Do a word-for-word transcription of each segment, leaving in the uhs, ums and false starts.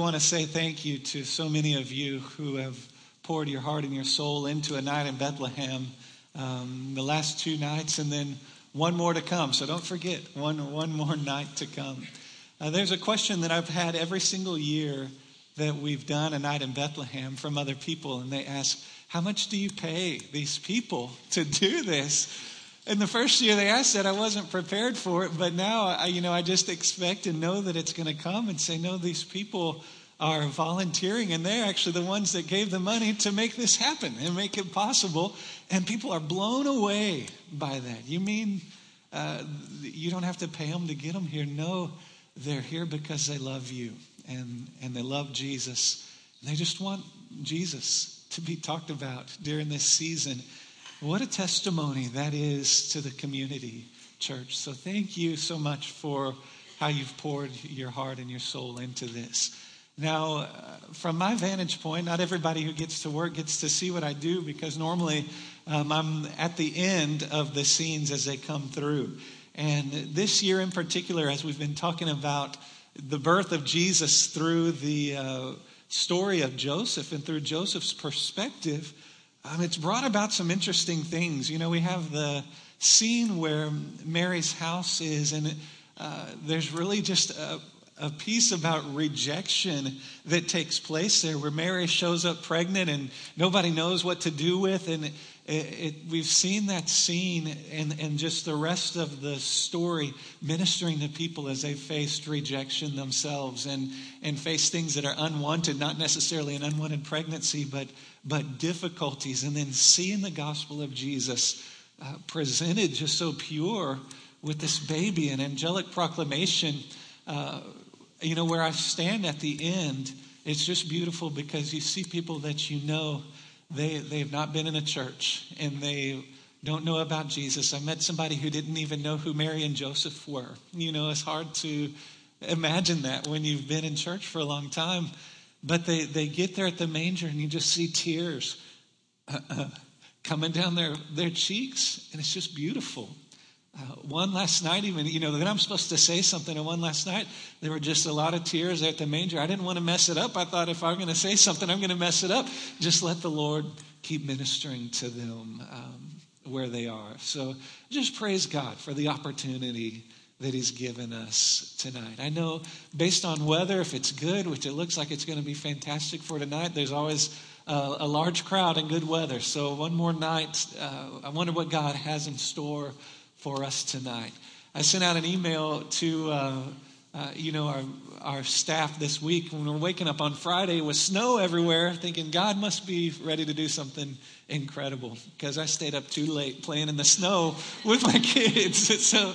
want to say thank you to so many of you who have poured your heart and your soul into a night in Bethlehem, um, the last two nights, and then one more to come. So don't forget, one, one more night to come. Uh, there's a question that I've had every single year that we've done a night in Bethlehem from other people, and they ask, how much do you pay these people to do this? And the first year they asked that, I wasn't prepared for it, but now I, you know, I just expect and know that it's going to come and say, no, these people are volunteering, and they're actually the ones that gave the money to make this happen and make it possible. And people are blown away by that. You mean uh, you don't have to pay them to get them here? No, they're here because they love you and, and they love Jesus. And they just want Jesus to be talked about during this season. What a testimony that is to the community, church. So thank you so much for how you've poured your heart and your soul into this. Now, uh, from my vantage point, not everybody who gets to work gets to see what I do, because normally um, I'm at the end of the scenes as they come through. And this year in particular, as we've been talking about the birth of Jesus through the uh, story of Joseph and through Joseph's perspective, Um, it's brought about some interesting things. You know, we have the scene where Mary's house is, and uh, there's really just a, a piece about rejection that takes place there, where Mary shows up pregnant and nobody knows what to do with. And it, it, we've seen that scene and, and just the rest of the story ministering to people as they faced rejection themselves and, and face things that are unwanted, not necessarily an unwanted pregnancy, but but difficulties, and then seeing the gospel of Jesus uh, presented just so pure with this baby and angelic proclamation. Uh, you know, where I stand at the end, it's just beautiful because you see people that you know, they, they've not been in a church and they don't know about Jesus. I met somebody who didn't even know who Mary and Joseph were. You know, it's hard to imagine that when you've been in church for a long time. But they, they get there at the manger and you just see tears uh, uh, coming down their, their cheeks. And it's just beautiful. Uh, one last night even, you know, then I'm supposed to say something. And one last night, there were just a lot of tears there at the manger. I didn't want to mess it up. I thought if I'm going to say something, I'm going to mess it up. Just let the Lord keep ministering to them um, where they are. So just praise God for the opportunity that he's given us tonight. I know based on weather, if it's good, which it looks like it's going to be fantastic for tonight, there's always uh, a large crowd in good weather. So one more night, uh, I wonder what God has in store for us tonight. I sent out an email to, uh, uh, you know, our, our staff this week when we were waking up on Friday with snow everywhere, thinking God must be ready to do something incredible, because I stayed up too late playing in the snow with my kids. So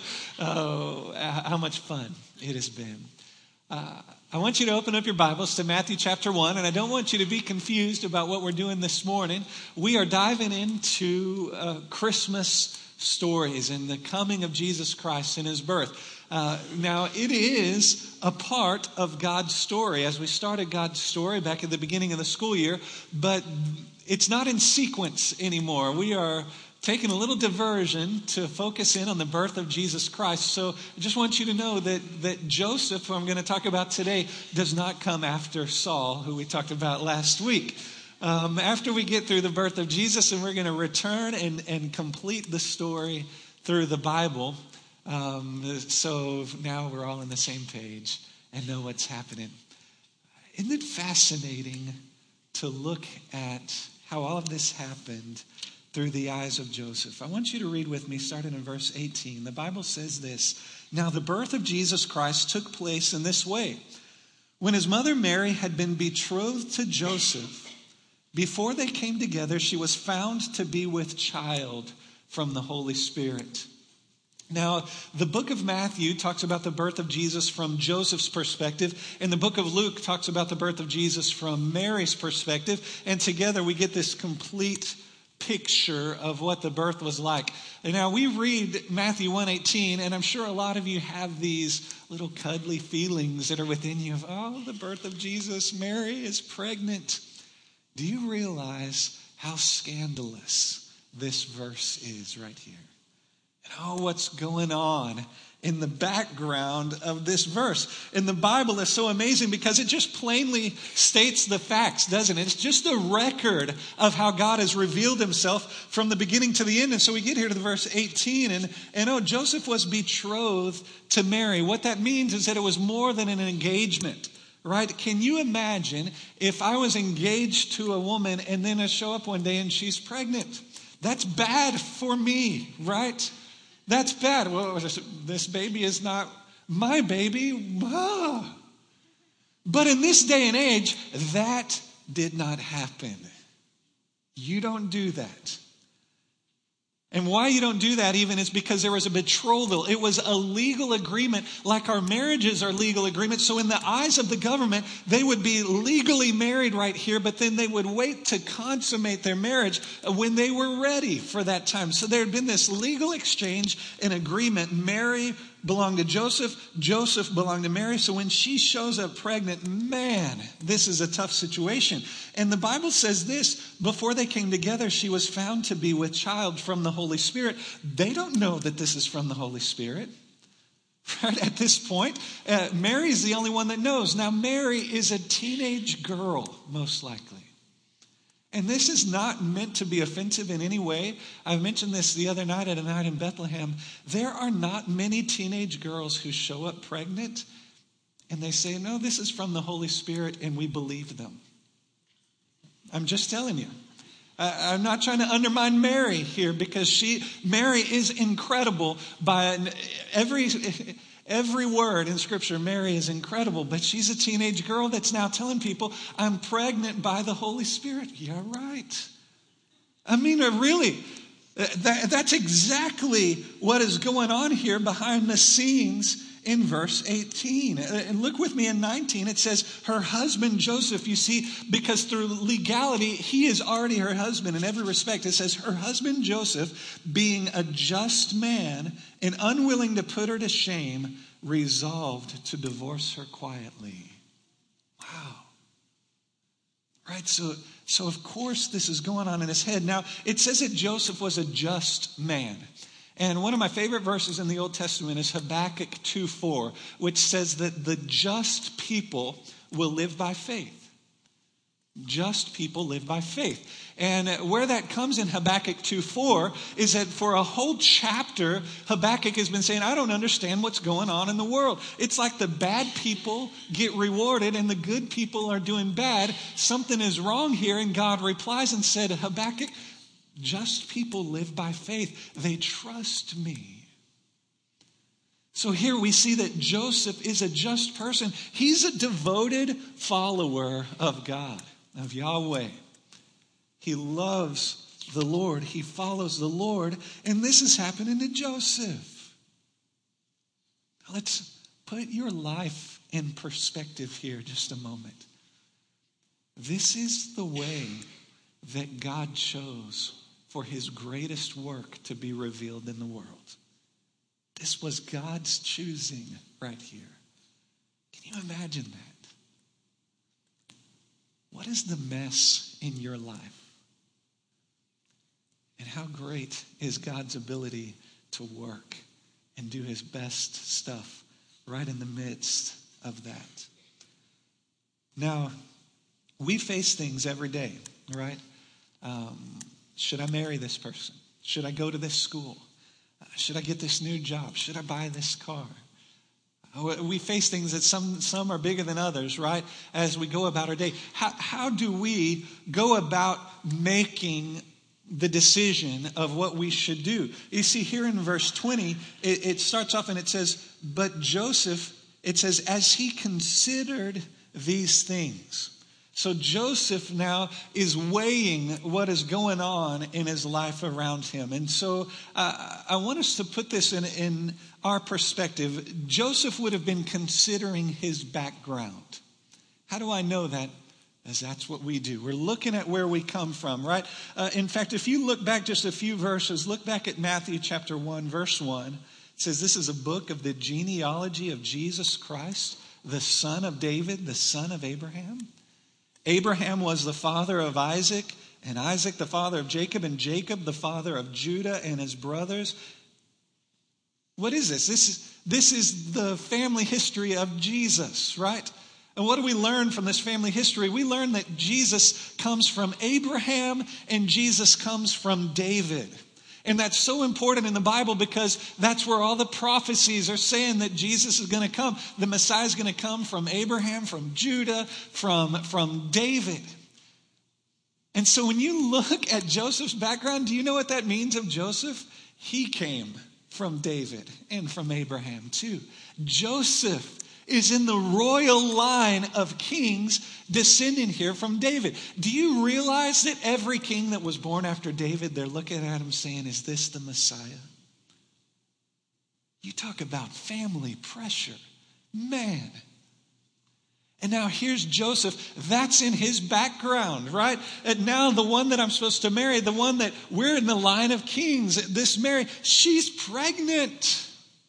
uh, how much fun it has been. Uh, I want you to open up your Bibles to Matthew chapter one, and I don't want you to be confused about what we're doing this morning. We are diving into uh, Christmas stories and the coming of Jesus Christ and his birth. Uh, now, it is a part of God's story, as we started God's story back at the beginning of the school year, but it's not in sequence anymore. We are taking a little diversion to focus in on the birth of Jesus Christ. So I just want you to know that, that Joseph, who I'm going to talk about today, does not come after Saul, who we talked about last week. Um, after we get through the birth of Jesus, and we're going to return and, and complete the story through the Bible. Um, so now we're all on the same page and know what's happening. Isn't it fascinating to look at how all of this happened through the eyes of Joseph? I want you to read with me, starting in verse eighteen. The Bible says this: Now the birth of Jesus Christ took place in this way. When his mother Mary had been betrothed to Joseph, before they came together, she was found to be with child from the Holy Spirit. Now, the book of Matthew talks about the birth of Jesus from Joseph's perspective, and the book of Luke talks about the birth of Jesus from Mary's perspective, and together we get this complete picture of what the birth was like. And now we read Matthew one eighteen, and I'm sure a lot of you have these little cuddly feelings that are within you of, oh, the birth of Jesus, Mary is pregnant. Do you realize how scandalous this verse is right here? And oh, what's going on in the background of this verse. And the Bible is so amazing because it just plainly states the facts, doesn't it? It's just a record of how God has revealed himself from the beginning to the end. And so we get here to the verse eighteen, and, and oh, Joseph was betrothed to Mary. What that means is that it was more than an engagement, right? Can you imagine if I was engaged to a woman and then I show up one day and she's pregnant? That's bad for me, right? That's bad. Well, this baby is not my baby. Ah. But in this day and age, that did not happen. You don't do that. And why you don't do that even is because there was a betrothal. It was a legal agreement, like our marriages are legal agreements. So in the eyes of the government, they would be legally married right here, but then they would wait to consummate their marriage when they were ready for that time. So there had been this legal exchange and agreement. Mary belonged to Joseph. Joseph belonged to Mary. So when she shows up pregnant, man, this is a tough situation. And the Bible says this: before they came together, she was found to be with child from the Holy Spirit. They don't know that this is from the Holy Spirit. Right at this point, uh, Mary's the only one that knows. Now, Mary is a teenage girl, most likely. And this is not meant to be offensive in any way. I mentioned this the other night at a night in Bethlehem. There are not many teenage girls who show up pregnant and they say, no, this is from the Holy Spirit, and we believe them. I'm just telling you. I'm not trying to undermine Mary here, because she, Mary is incredible by every... Every word in Scripture, Mary is incredible, but she's a teenage girl that's now telling people, I'm pregnant by the Holy Spirit. Yeah, right. I mean, really, that, that's exactly what is going on here behind the scenes in verse eighteen. And look with me in nineteen. It says, her husband Joseph, you see, because through legality, he is already her husband in every respect. It says, her husband Joseph, being a just man and unwilling to put her to shame, resolved to divorce her quietly. Wow. Right, so, so of course this is going on in his head. Now, it says that Joseph was a just man. And one of my favorite verses in the Old Testament is Habakkuk two four, which says that the just people will live by faith. Just people live by faith. And where that comes in Habakkuk two four is that for a whole chapter, Habakkuk has been saying, I don't understand what's going on in the world. It's like the bad people get rewarded and the good people are doing bad. Something is wrong here. And God replies and said, Habakkuk, just people live by faith. They trust me. So here we see that Joseph is a just person. He's a devoted follower of God, of Yahweh. He loves the Lord. He follows the Lord. And this is happening to Joseph. Let's put your life in perspective here just a moment. This is the way that God chose for his greatest work to be revealed in the world. This was God's choosing right here. Can you imagine that? What is the mess in your life? And how great is God's ability to work and do his best stuff right in the midst of that? Now, we face things every day, right? Um, should I marry this person? Should I go to this school? Uh, should I get this new job? Should I buy this car? Uh, we face things that some, some are bigger than others, right? As we go about our day. How, how do we go about making the decision of what we should do? You see, here in verse twenty, it, it starts off and it says, but Joseph, it says, as he considered these things. So Joseph now is weighing what is going on in his life around him. And so uh, I want us to put this in, in our perspective. Joseph would have been considering his background. How do I know that? As that's what we do. We're looking at where we come from, right? Uh, in fact, if you look back just a few verses, look back at Matthew chapter one, verse one. It says this is a book of the genealogy of Jesus Christ, the son of David, the son of Abraham. Abraham was the father of Isaac, and Isaac the father of Jacob, and Jacob the father of Judah and his brothers. What is this? This is, this is the family history of Jesus, right? And what do we learn from this family history? We learn that Jesus comes from Abraham and Jesus comes from David. And that's so important in the Bible because that's where all the prophecies are saying that Jesus is going to come. The Messiah is going to come from Abraham, from Judah, from, from David. And so when you look at Joseph's background, do you know what that means of Joseph? He came from David and from Abraham too. Joseph is in the royal line of kings descending here from David. Do you realize that every king that was born after David, they're looking at him saying, is this the Messiah? You talk about family pressure. Man. And now here's Joseph. That's in his background, right? And now the one that I'm supposed to marry, the one that we're in the line of kings, this Mary, she's pregnant.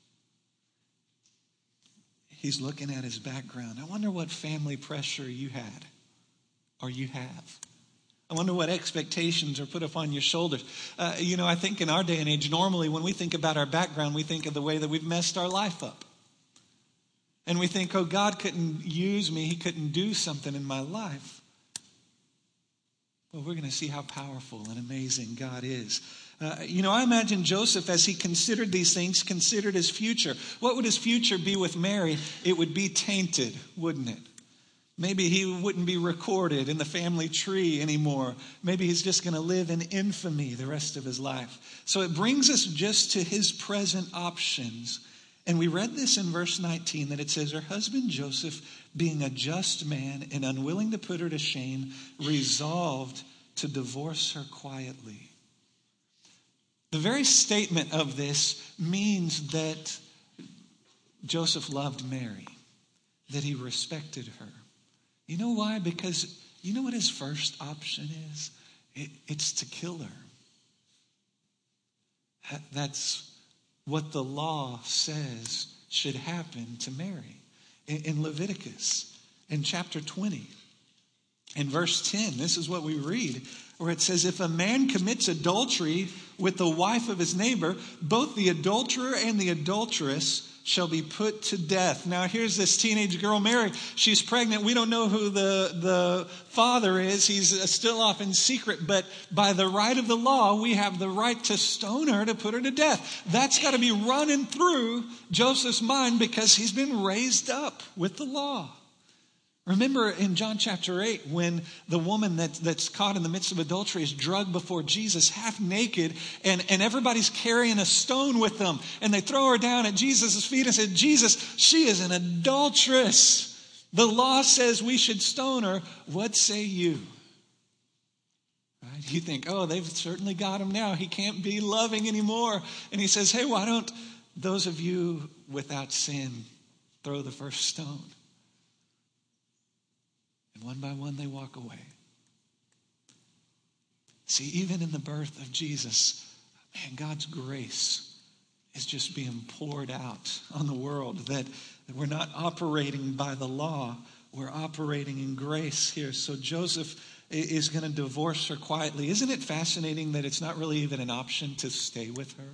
He's looking at his background. I wonder what family pressure you had or you have. I wonder what expectations are put upon your shoulders. Uh, you know, I think in our day and age, normally when we think about our background, we think of the way that we've messed our life up. And we think, oh, God couldn't use me. He couldn't do something in my life. Well, we're going to see how powerful and amazing God is. Uh, you know, I imagine Joseph, as he considered these things, considered his future. What would his future be with Mary? It would be tainted, wouldn't it? Maybe he wouldn't be recorded in the family tree anymore. Maybe he's just going to live in infamy the rest of his life. So it brings us just to his present options. And we read this in verse nineteen, that it says, her husband Joseph, being a just man and unwilling to put her to shame, resolved to divorce her quietly. The very statement of this means that Joseph loved Mary, that he respected her. You know why? Because you know what his first option is? It, it's to kill her. That's what the law says should happen to Mary. In, in Leviticus, in chapter twenty, in verse ten, this is what we read, where it says, if a man commits adultery with the wife of his neighbor, both the adulterer and the adulteress shall be put to death. Now here's this teenage girl, Mary. She's pregnant. We don't know who the, the father is. He's still off in secret. But by the right of the law, we have the right to stone her, to put her to death. That's got to be running through Joseph's mind because he's been raised up with the law. Remember in John chapter eight, when the woman that, that's caught in the midst of adultery is drugged before Jesus half naked, and, and everybody's carrying a stone with them, and they throw her down at Jesus' feet and said, Jesus, she is an adulteress. The law says we should stone her. What say you? Right? You think, oh, they've certainly got him now. He can't be loving anymore. And he says, hey, why don't those of you without sin throw the first stone? And one by one, they walk away. See, even in the birth of Jesus, man, God's grace is just being poured out on the world. That, that we're not operating by the law. We're operating in grace here. So Joseph is going to divorce her quietly. Isn't it fascinating that it's not really even an option to stay with her?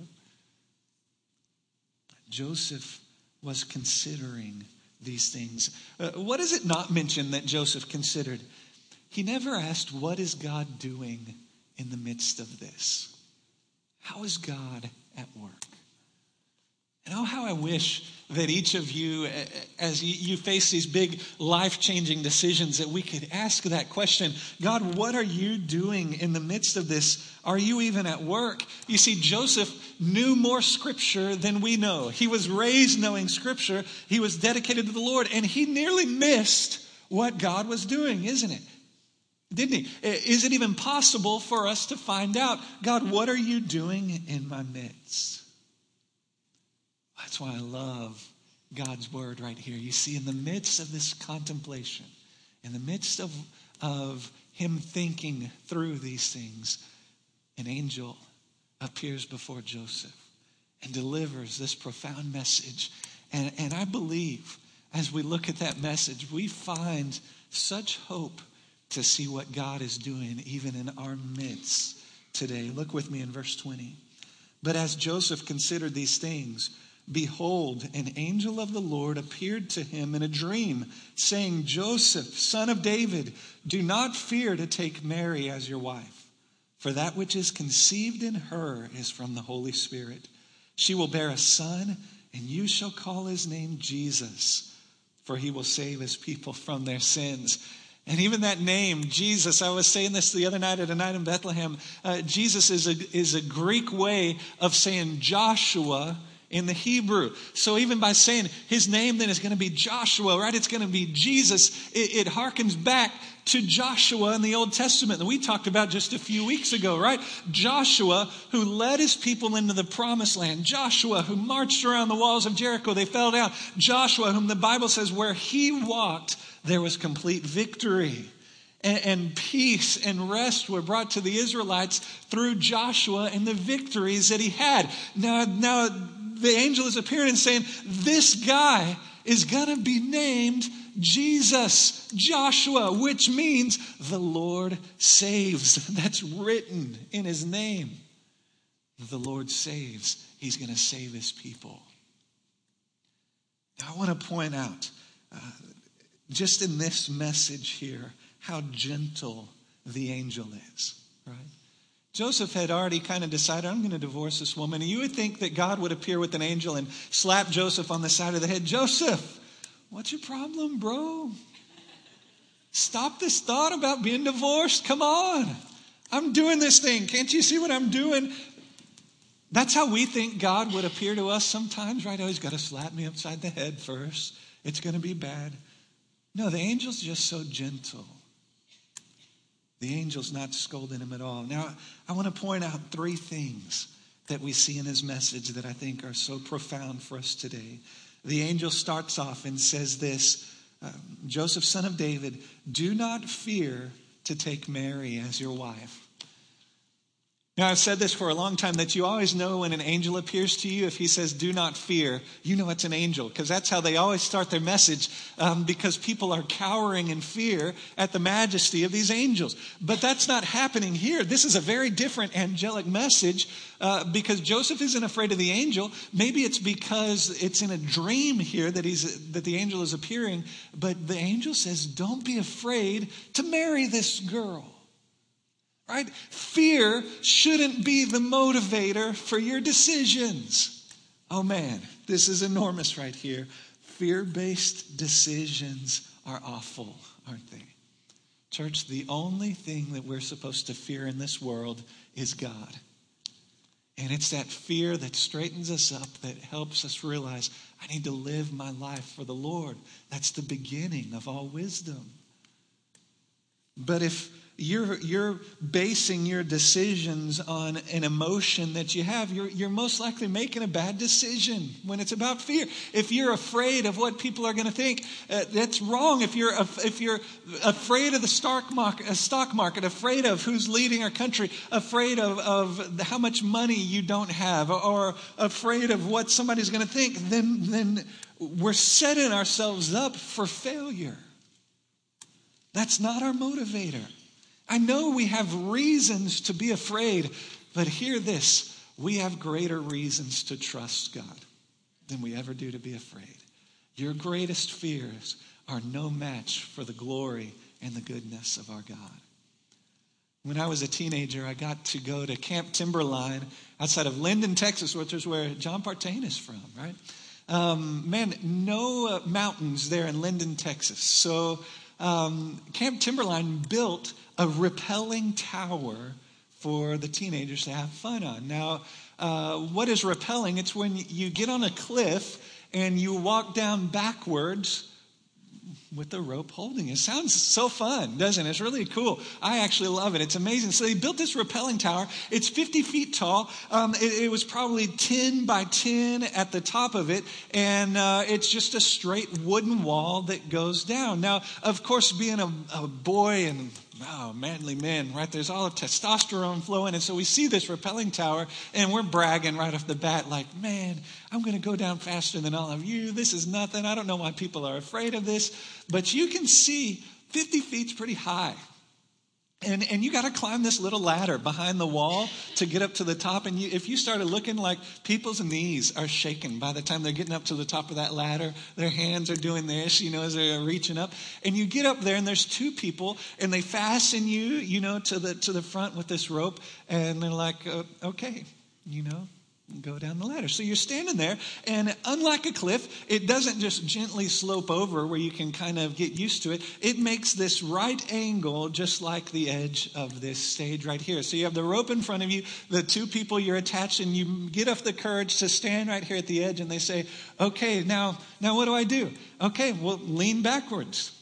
Joseph was considering these things. Uh, what does it not mention that Joseph considered? He never asked, what is God doing in the midst of this? How is God at work? And oh, how I wish that each of you, as you face these big life-changing decisions, that we could ask that question. God, what are you doing in the midst of this? Are you even at work? You see, Joseph knew more Scripture than we know. He was raised knowing Scripture. He was dedicated to the Lord, and he nearly missed what God was doing, isn't it? Didn't he? Is it even possible for us to find out, God, what are you doing in my midst? That's why I love God's word right here. You see, in the midst of this contemplation, in the midst of, of him thinking through these things, an angel appears before Joseph and delivers this profound message. And, and I believe as we look at that message, we find such hope to see what God is doing even in our midst today. Look with me in verse twenty. But as Joseph considered these things, behold, an angel of the Lord appeared to him in a dream, saying, Joseph, son of David, do not fear to take Mary as your wife, for that which is conceived in her is from the Holy Spirit. She will bear a son, and you shall call his name Jesus, for he will save his people from their sins. And even that name, Jesus, I was saying this the other night at a night in Bethlehem, uh, Jesus is a, is a Greek way of saying Joshua in the Hebrew. So even by saying his name then is going to be Joshua, right? It's going to be Jesus. It, it harkens back to Joshua in the Old Testament that we talked about just a few weeks ago, right? Joshua, who led his people into the promised land. Joshua, who marched around the walls of Jericho. They fell down. Joshua, whom the Bible says where he walked, there was complete victory. And, and peace and rest were brought to the Israelites through Joshua and the victories that he had. Now, now the angel is appearing and saying, this guy is going to be named Jesus, Joshua, which means the Lord saves. That's written in his name. The Lord saves. He's going to save his people. Now, I want to point out, uh, just in this message here, how gentle the angel is, right? Joseph had already kind of decided, I'm going to divorce this woman. And you would think that God would appear with an angel and slap Joseph on the side of the head. Joseph, what's your problem, bro? Stop this thought about being divorced. Come on. I'm doing this thing. Can't you see what I'm doing? That's how we think God would appear to us sometimes, right? Oh, he's got to slap me upside the head first. It's going to be bad. No, the angel's just so gentle. The angel's not scolding him at all. Now, I want to point out three things that we see in his message that I think are so profound for us today. The angel starts off and says this, uh, Joseph, son of David, do not fear to take Mary as your wife. Now, I've said this for a long time, that you always know when an angel appears to you, if he says, do not fear, you know it's an angel, because that's how they always start their message, um, because people are cowering in fear at the majesty of these angels. But that's not happening here. This is a very different angelic message, uh, because Joseph isn't afraid of the angel. Maybe it's because it's in a dream here that he's that the angel is appearing, but the angel says, don't be afraid to marry this girl. Right? Fear shouldn't be the motivator for your decisions. Oh man, this is enormous right here. Fear-based decisions are awful, aren't they? Church, the only thing that we're supposed to fear in this world is God. And it's that fear that straightens us up, that helps us realize, I need to live my life for the Lord. That's the beginning of all wisdom. But if You're, you're basing your decisions on an emotion that you have, you're, you're most likely making a bad decision when it's about fear. If you're afraid of what people are going to think, uh, that's wrong. If you're if you're afraid of the stock market, uh, stock market, afraid of who's leading our country, afraid of, of how much money you don't have, or, or afraid of what somebody's going to think, then, then we're setting ourselves up for failure. That's not our motivator. I know we have reasons to be afraid, but hear this, we have greater reasons to trust God than we ever do to be afraid. Your greatest fears are no match for the glory and the goodness of our God. When I was a teenager, I got to go to Camp Timberline outside of Linden, Texas, which is where John Partain is from, right? Um, man, no uh, mountains there in Linden, Texas. So um, Camp Timberline built a rappelling tower for the teenagers to have fun on. Now, uh, what is rappelling? It's when you get on a cliff and you walk down backwards with the rope holding it. It sounds so fun, doesn't it? It's really cool. I actually love it. It's amazing. So they built this rappelling tower. It's fifty feet tall. Um, it, it was probably ten by ten at the top of it. And uh, it's just a straight wooden wall that goes down. Now, of course, being a, a boy and wow, manly men, right? There's all of testosterone flowing. And so we see this rappelling tower and we're bragging right off the bat like, man, I'm going to go down faster than all of you. This is nothing. I don't know why people are afraid of this. But you can see fifty feet's pretty high. And and you got to climb this little ladder behind the wall to get up to the top. And you, if you started looking, like, people's knees are shaking by the time they're getting up to the top of that ladder. Their hands are doing this, you know, as they're reaching up. And you get up there, and there's two people, and they fasten you, you know, to the to the front with this rope. And they're like, uh, okay, you know, go down the ladder. So you're standing there, and unlike a cliff, it doesn't just gently slope over where you can kind of get used to it. It makes this right angle just like the edge of this stage right here. So you have the rope in front of you, the two people you're attached, and you get up the courage to stand right here at the edge, and they say, okay, now, now what do I do? Okay, well, lean backwards.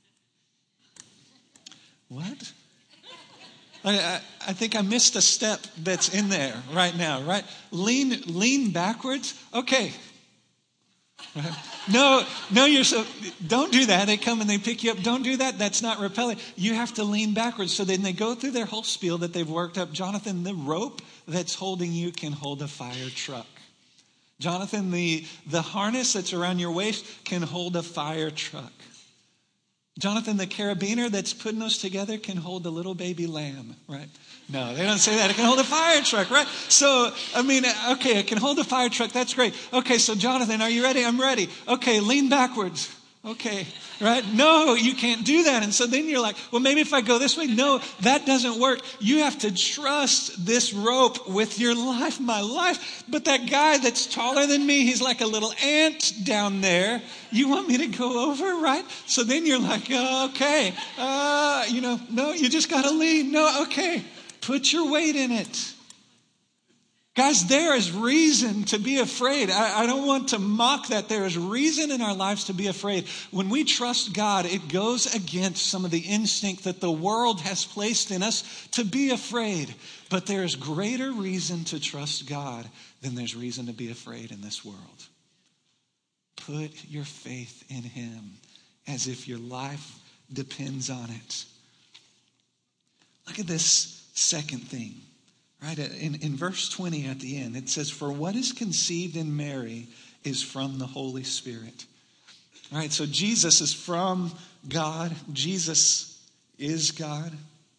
What? I, I think I missed a step that's in there right now, right? Lean, lean backwards. Okay. Right? No, no, you're so, don't do that. They come and they pick you up. Don't do that. That's not repelling. You have to lean backwards. So then they go through their whole spiel that they've worked up. Jonathan, the rope that's holding you can hold a fire truck. Jonathan, the, the harness that's around your waist can hold a fire truck. Jonathan, the carabiner that's putting those together can hold a little baby lamb, right? No, they don't say that. It can hold a fire truck, right? So, I mean, okay, it can hold a fire truck. That's great. Okay, so Jonathan, are you ready? I'm ready. Okay, lean backwards. Okay, right? No, you can't do that. And so then you're like, well, maybe if I go this way. No, that doesn't work. You have to trust this rope with your life, my life. But that guy that's taller than me, he's like a little ant down there. You want me to go over, right? So then you're like, oh, okay, uh, you know, no, you just got to lean. No, okay, put your weight in it. Guys, there is reason to be afraid. I, I don't want to mock that. There is reason in our lives to be afraid. When we trust God, it goes against some of the instinct that the world has placed in us to be afraid. But there is greater reason to trust God than there's reason to be afraid in this world. Put your faith in Him as if your life depends on it. Look at this second thing. Right, in, in verse twenty at the end, it says, for what is conceived in Mary is from the Holy Spirit. All right, so Jesus is from God. Jesus is God.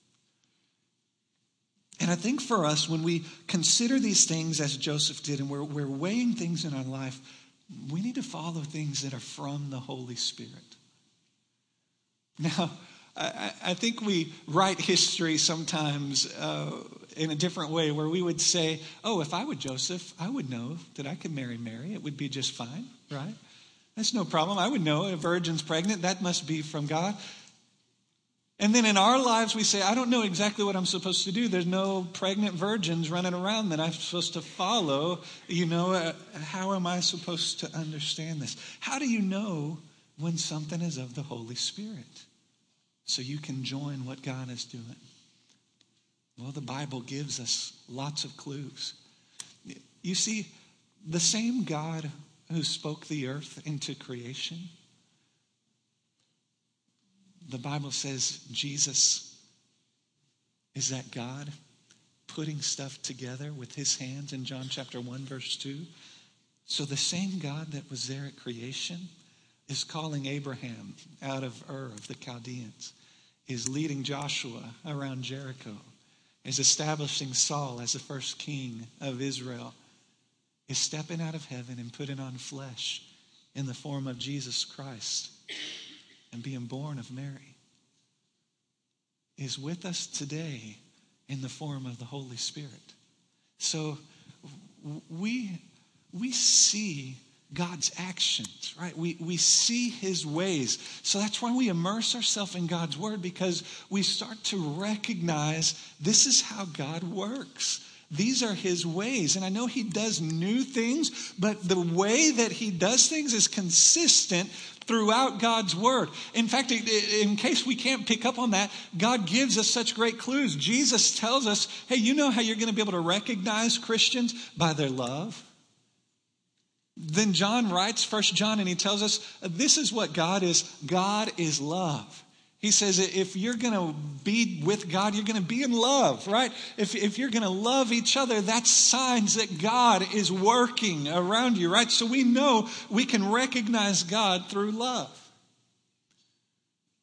And I think for us, when we consider these things as Joseph did, and we're, we're weighing things in our life, we need to follow things that are from the Holy Spirit. Now, I, I think we write history sometimes uh, in a different way, where we would say, oh, if I were Joseph, I would know that I could marry Mary. It would be just fine, right? That's no problem. I would know a virgin's pregnant. That must be from God. And then in our lives, we say, I don't know exactly what I'm supposed to do. There's no pregnant virgins running around that I'm supposed to follow. You know, uh, how am I supposed to understand this? How do you know when something is of the Holy Spirit? So you can join what God is doing. Well, the Bible gives us lots of clues. You see, the same God who spoke the earth into creation, the Bible says Jesus is that God putting stuff together with His hands in John chapter one, verse two. So the same God that was there at creation is calling Abraham out of Ur of the Chaldeans, is leading Joshua around Jericho, is establishing Saul as the first king of Israel, is stepping out of heaven and putting on flesh in the form of Jesus Christ and being born of Mary, is with us today in the form of the Holy Spirit. So we, we see God's actions, right? We we see His ways. So that's why we immerse ourselves in God's Word, because we start to recognize this is how God works. These are His ways. And I know He does new things, but the way that He does things is consistent throughout God's Word. In fact, in case we can't pick up on that, God gives us such great clues. Jesus tells us, hey, you know how you're going to be able to recognize Christians? By their love. Then John writes, First John, and he tells us, this is what God is. God is love. He says, if you're going to be with God, you're going to be in love, right? If, if you're going to love each other, that's signs that God is working around you, right? So we know we can recognize God through love.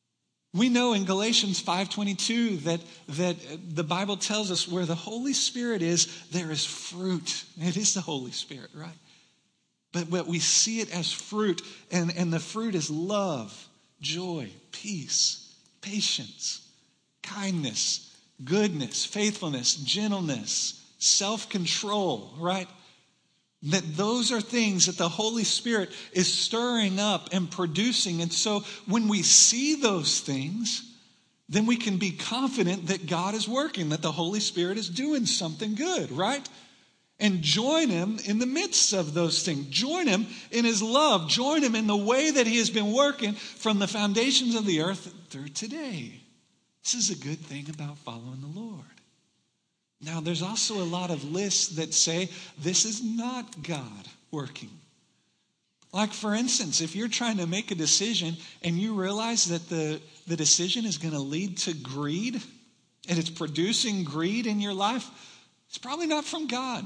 We know in Galatians five twenty-two that, that the Bible tells us where the Holy Spirit is, there is fruit. It is the Holy Spirit, right? But, but we see it as fruit, and, and the fruit is love, joy, peace, patience, kindness, goodness, faithfulness, gentleness, self-control, right? That those are things that the Holy Spirit is stirring up and producing. And so when we see those things, then we can be confident that God is working, that the Holy Spirit is doing something good, right? And join him in the midst of those things. Join him in his love. Join him in the way that he has been working from the foundations of the earth through today. This is a good thing about following the Lord. Now, there's also a lot of lists that say this is not God working. Like, for instance, if you're trying to make a decision and you realize that the, the decision is going to lead to greed and it's producing greed in your life, it's probably not from God.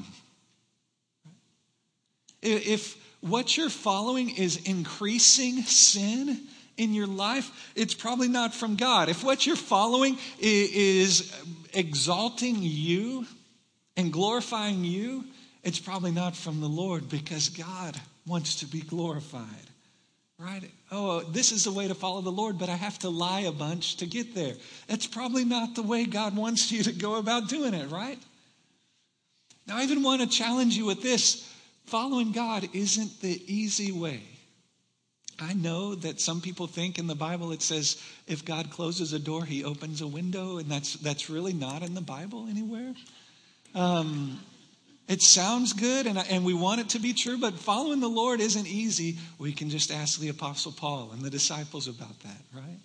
If what you're following is increasing sin in your life, it's probably not from God. If what you're following is exalting you and glorifying you, it's probably not from the Lord, because God wants to be glorified, right? Oh, this is the way to follow the Lord, but I have to lie a bunch to get there. That's probably not the way God wants you to go about doing it, right? Now, I even want to challenge you with this. Following God isn't the easy way. I know that some people think in the Bible it says if God closes a door, he opens a window, and that's that's really not in the Bible anywhere. Um, it sounds good, and, and we want it to be true, but following the Lord isn't easy. We can just ask the Apostle Paul and the disciples about that, right?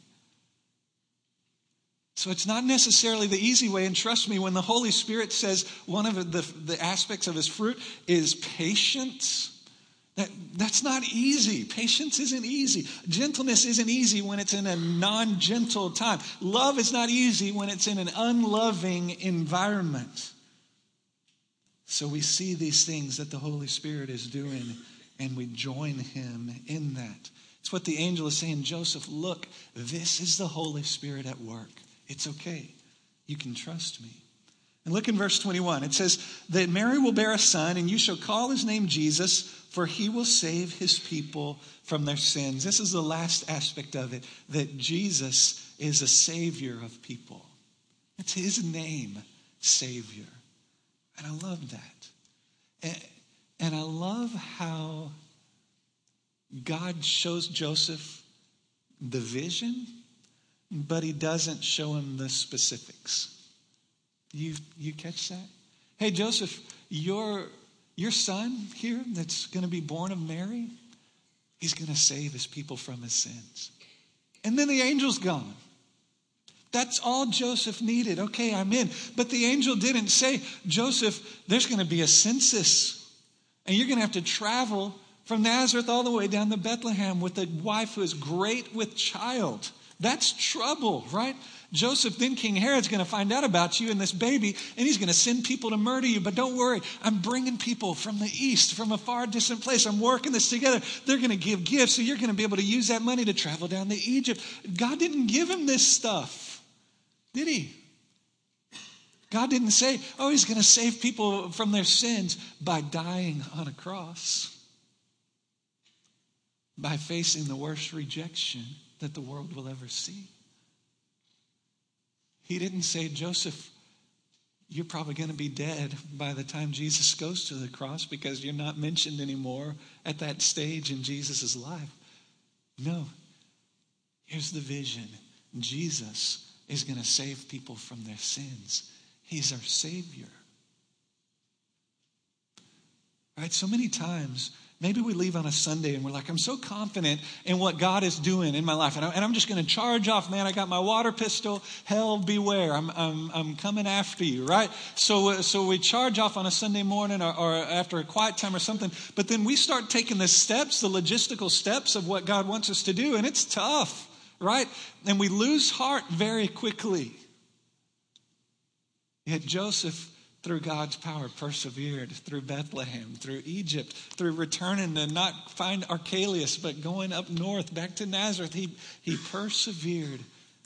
So it's not necessarily the easy way, and trust me, when the Holy Spirit says one of the, the aspects of his fruit is patience, That, that's not easy. Patience isn't easy. Gentleness isn't easy when it's in a non-gentle time. Love is not easy when it's in an unloving environment. So we see these things that the Holy Spirit is doing, and we join him in that. It's what the angel is saying. Joseph, look, this is the Holy Spirit at work. It's okay. You can trust me. And look in verse twenty-one. It says that Mary will bear a son, and you shall call his name Jesus, for he will save his people from their sins. This is the last aspect of it, that Jesus is a savior of people. It's his name, Savior. And I love that. And, and I love how God shows Joseph the vision, but he doesn't show him the specifics. You, you catch that? Hey, Joseph, your... Your son here that's going to be born of Mary, he's going to save his people from his sins. And then the angel's gone. That's all Joseph needed. Okay, I'm in. But the angel didn't say, Joseph, there's going to be a census. And you're going to have to travel from Nazareth all the way down to Bethlehem with a wife who is great with child. That's trouble, right? Joseph, then King Herod's going to find out about you and this baby, and he's going to send people to murder you. But don't worry, I'm bringing people from the east, from a far distant place. I'm working this together. They're going to give gifts, so you're going to be able to use that money to travel down to Egypt. God didn't give him this stuff, did he? God didn't say, oh, he's going to save people from their sins by dying on a cross, by facing the worst rejection that the world will ever see. He didn't say, Joseph, you're probably going to be dead by the time Jesus goes to the cross because you're not mentioned anymore at that stage in Jesus' life. No. Here's the vision. Jesus is going to save people from their sins. He's our Savior. Right? So many times, maybe we leave on a Sunday and we're like, I'm so confident in what God is doing in my life. And, I, and I'm just going to charge off, man. I got my water pistol. Hell, beware. I'm I'm, I'm coming after you, right? So, uh, so we charge off on a Sunday morning or, or after a quiet time or something. But then we start taking the steps, the logistical steps of what God wants us to do. And it's tough, right? And we lose heart very quickly. Yet Joseph, through God's power, persevered through Bethlehem, through Egypt, through returning to not find Archelaus, but going up north back to Nazareth. He, he persevered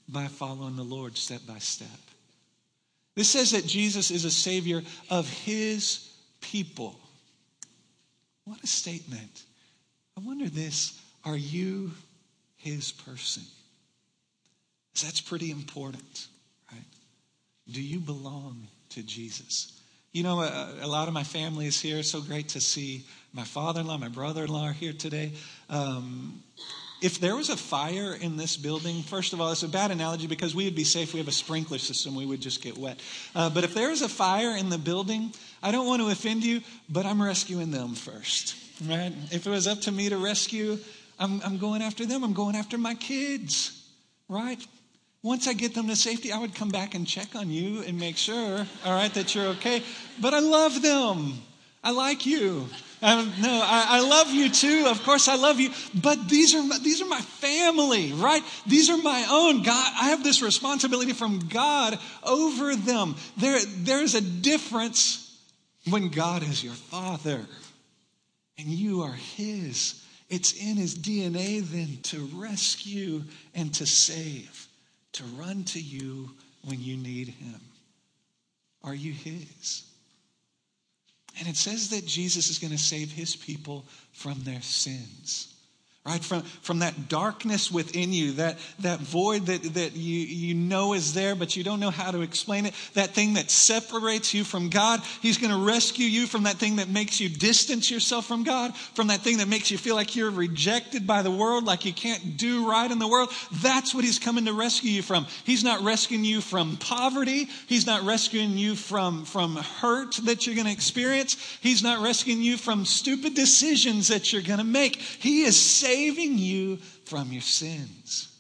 by following the Lord step by step. This says that Jesus is a Savior of his people. What a statement. I wonder this, are you his person? That's pretty important, right? Do you belong to Jesus? You know, a, a lot of my family is here. It's so great to see my father-in-law, my brother-in-law are here today. Um, if there was a fire in this building, first of all, it's a bad analogy because we would be safe. We have a sprinkler system. We would just get wet. Uh, but if there was a fire in the building, I don't want to offend you, but I'm rescuing them first, right? If it was up to me to rescue, I'm, I'm going after them. I'm going after my kids, right? Once I get them to safety, I would come back and check on you and make sure, all right, that you're okay. But I love them. I like you. Um, no, I, I love you too. Of course, I love you. But these are my, these are my family, right? These are my own. God, I have this responsibility from God over them. There, there's a difference when God is your father and you are his. It's in his D N A then to rescue and to save, to run to you when you need him. Are you his? And it says that Jesus is going to save his people from their sins. Right? From, from that darkness within you, that, that void that, that you, you know is there, but you don't know how to explain it. That thing that separates you from God. He's going to rescue you from that thing that makes you distance yourself from God. From that thing that makes you feel like you're rejected by the world, like you can't do right in the world. That's what he's coming to rescue you from. He's not rescuing you from poverty. He's not rescuing you from, from hurt that you're going to experience. He's not rescuing you from stupid decisions that you're going to make. He is saving saving you from your sins.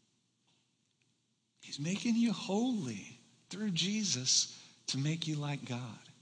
He's making you holy through Jesus to make you like God.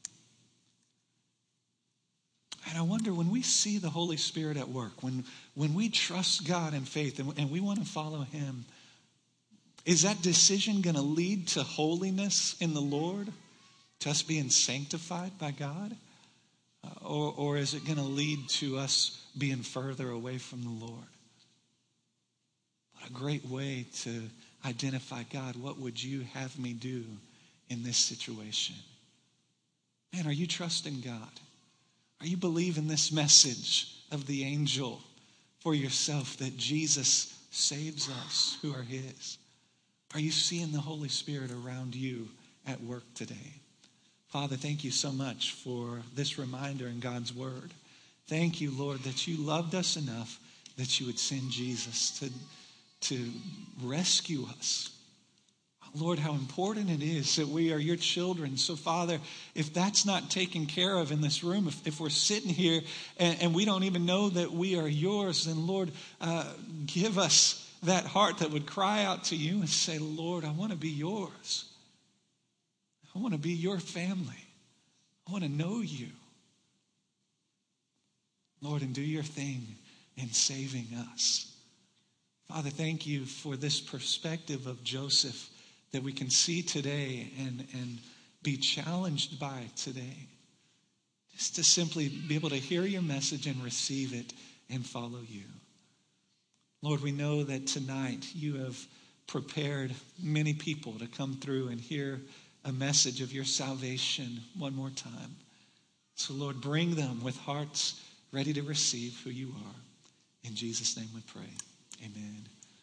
And I wonder, when we see the Holy Spirit at work, when, when we trust God in faith and, and we want to follow him, is that decision going to lead to holiness in the Lord? To us being sanctified by God? Uh, or, or is it going to lead to us being further away from the Lord? What a great way to identify, God, what would you have me do in this situation? Man, are you trusting God? Are you believing this message of the angel for yourself, that Jesus saves us who are his? Are you seeing the Holy Spirit around you at work today? Father, thank you so much for this reminder in God's word. Thank you, Lord, that you loved us enough that you would send Jesus to, to rescue us. Lord, how important it is that we are your children. So, Father, if that's not taken care of in this room, if, if we're sitting here and, and we don't even know that we are yours, then, Lord, uh, give us that heart that would cry out to you and say, Lord, I want to be yours. I want to be your family. I want to know you. Lord, and do your thing in saving us. Father, thank you for this perspective of Joseph that we can see today and, and be challenged by today. Just to simply be able to hear your message and receive it and follow you. Lord, we know that tonight you have prepared many people to come through and hear a message of your salvation one more time. So, Lord, bring them with hearts ready to receive who you are. In Jesus' name we pray. Amen.